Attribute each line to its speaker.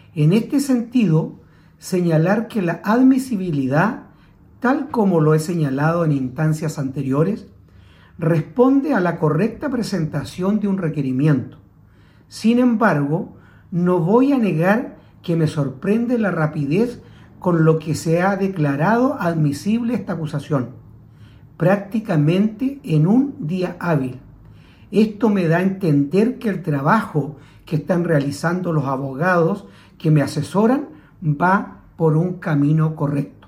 Speaker 1: En este sentido, señalar que la admisibilidad, tal como lo he señalado en instancias anteriores, responde a la correcta presentación de un requerimiento. Sin embargo, no voy a negar que me sorprende la rapidez con lo que se ha declarado admisible esta acusación, prácticamente en un día hábil. Esto me da a entender que el trabajo que están realizando los abogados que me asesoran va por un camino correcto.